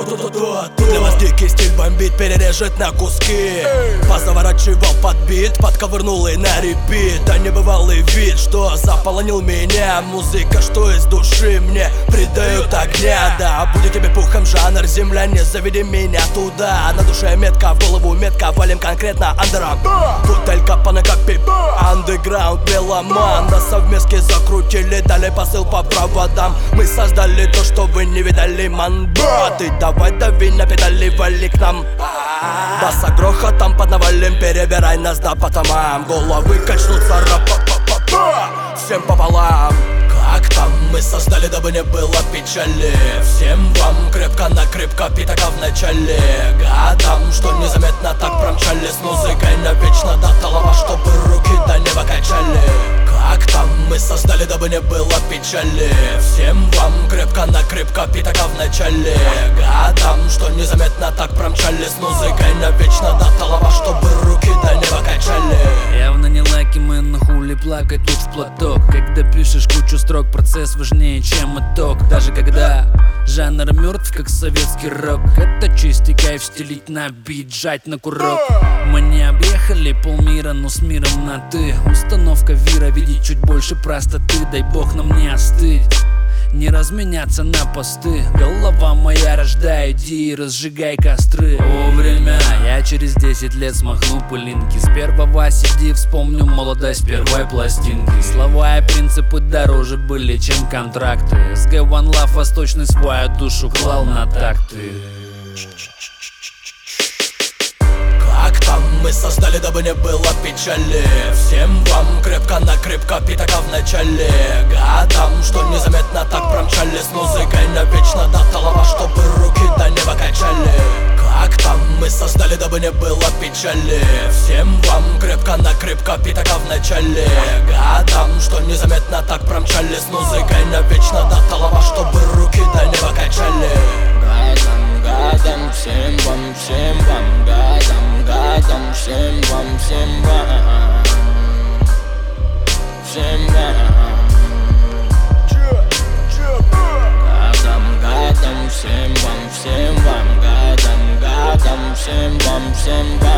Тут для вас дикий стиль бомбит, перережет на куски. Позаворачивал под бит, подковырнул и на репит. А небывалый вид, что заполонил меня. Музыка, что из души мне придает огня. Да, будет тебе пухом жанр, земля, не заведи меня туда. На душе метка, в голову метка, валим конкретно андером. Тут Эль Капоне как пип, андеграунд, меломан. На совместке закрутили, дали посыл по проводам. Мы создали то, что вы не видали, манба. Ты давай дави на педали, вали к нам. Баса грохотом под навалим, перебирай нас до потомам. Головы качнутся, ра-па-па-па-па. Всем пополам. Как там мы создали, дабы не было печали. Всем вам крепко-накрепко пятака в начале. Годам, что незаметно так промчали. С музыкой навечно до толова, чтобы руки до неба качали. Как там мы создали, дабы не было печали. Всем вам крепко-накрепко пятака в начале. Годам, что незаметно так промчали. С музыкой навечно до толова, чтобы руки до неба качали. Явно не лаки, мы на хули плакать тут в платок. Когда пишешь кучу строк, процесс важнее, чем итог. Даже когда жанр мертв, как советский рок. Это чистый кайф стелить на бит, жать на курок. Мы не объехали полмира, но с миром на ты. Установка вира, видеть чуть больше простоты. Дай бог нам не остыть, не разменяться на посты. Голова моя, рождай идеи, разжигай костры. О, время, я через 10 лет смахну пылинки. С первого CD вспомню молодость первой пластинки. Слова и принципы дороже были, чем контракты. SG One Love восточный свою душу клал на такты. Как там мы создали, дабы не было печали. Всем вам крепко-накрепко пятака в начале. Годам, что незаметно так промчали. С музыкой навечно до толова, чтобы руки до неба качали. Как там мы создали, дабы не было печали. Всем вам крепко-накрепко пятака в начале. Годам, что незаметно так промчали. С музыкой навечно до толова, чтобы руки до неба качали. Годам, всем вам, годам, всем вам, всем вам. Годам, всем вам, годам, всем вам, всем вам.